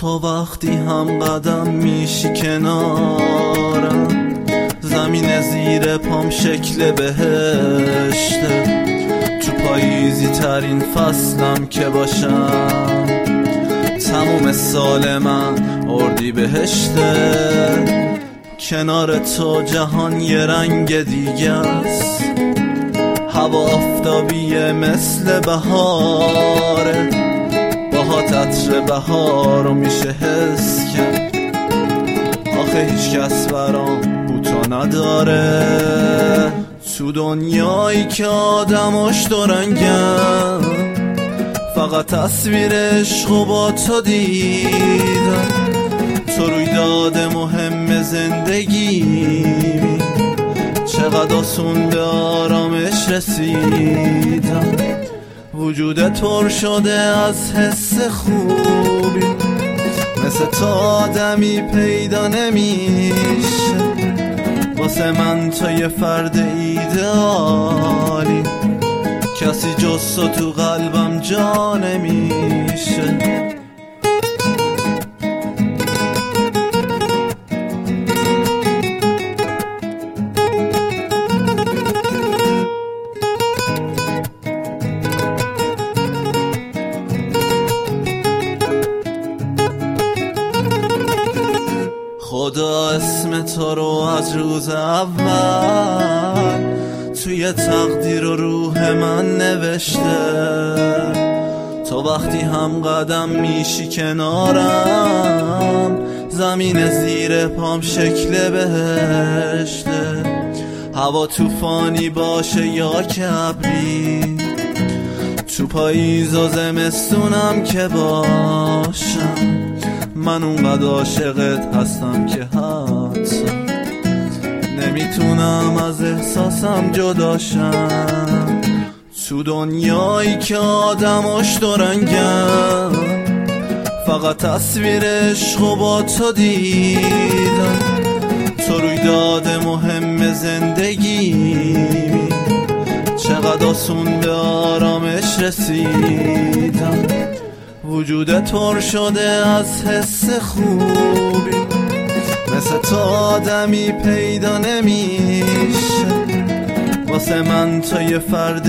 تا وقتی هم قدم میشی کنارم، زمین زیر پام شکل بهشته، تو پاییزی ترین فصلم که باشم، تموم سال من اردی بهشته، کنار تو جهان یه رنگ دیگه است، هوا آفتابیه مثل بهاره، باهات عطر بهارو میشه حس کرد، آخه هیچ کس برام بو تو نداره، تو دنیایی که آدماش دورنگن، فقط تصویر عشق و با تو دیدم، تو رویداد مهم زندگی، چقدر آسون به آرامش رسیدم، وجودت پر شده از حس خوبی، مثل تو آدمی پیدا نمیشه، واسه من تو یه فرد ایدئالی، کسی جز تو قلبم جا نمیشه. خدا اسم تو رو از روز اول توی تقدیر و روح من نوشته، تو وقتی هم قدم میشی کنارم، زمین زیر پام شکل بهشته، هوا طوفانی باشه یا کبری، تو پاییز و زمستونم که باشم، من اونقدر عاشقت هستم که حتی نمیتونم از احساسم جداشم، تو دنیایی که آدماش دورنگن، فقط تصویر عشق و با تو دیدم، تو رویداد مهم زندگی، چقدر آسون به آرامش رسیدم، وجودت پر شده از حس خوبی، مثل تو آدمی پیدا نمیشه، واسه من تو یه فرد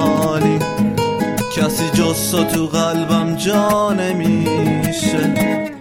ایدئالی، کسی جز تو قلبم جا نمیشه.